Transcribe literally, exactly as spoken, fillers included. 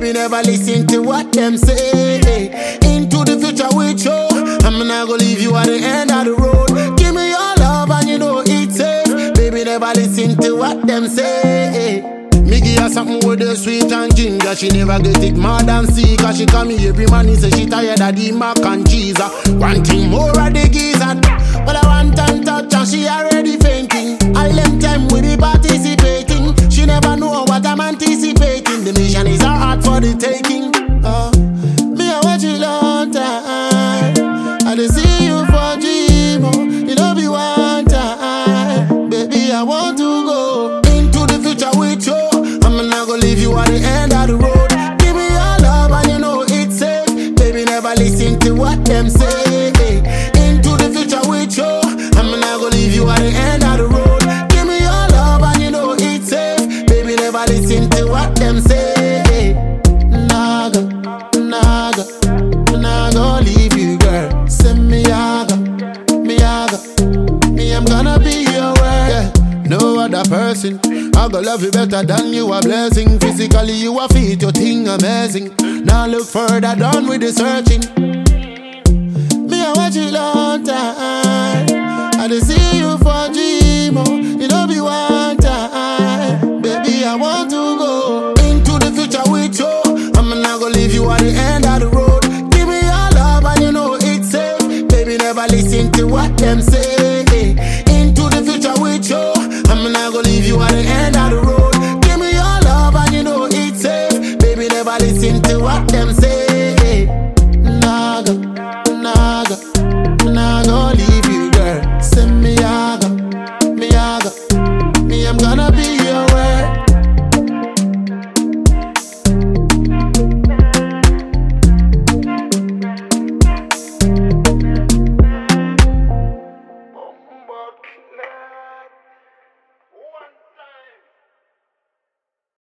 Baby, never listen to what them say. Into the future with you, I'm not gonna leave you at the end of the road. Give me your love and you know it's safe. Baby, never listen to what them say. Me give her something with the sweet and ginger. She never get it mad and see. Cause she come here every man, he say she tired of the mac and cheese. One thing more of the geezer. But I want time touch and she already fainting. All them time we be participating. She never know what I'm anticipating. The mission is her heart for the taking. uh, Me I watch you long time. I dey see you for dream. Oh, you know be one time. Baby, I want to go into the future with you. I'm not gonna leave you at the end of the road. Give me your love and you know it's safe. Baby, never listen to what them say. Into the future with you, I'm not gonna leave you at the end of the road. Give me your love and you know it's safe. Baby, never listen to what them say. Naga, naga, nah gonna leave you, girl. Send me yaga, me yaga, me I'm gonna be your word. Yeah, no other person I go love you better than you a blessing. Physically you a fit, your thing amazing. Now look further, done with the searching. Me I watch you long time. I dey see you for dream. Oh, you know be one time. Baby, I want to go into the future with you. I'm not gonna leave you at the end of the road. Give me your love and you know it's safe. Baby, never listen to what them say.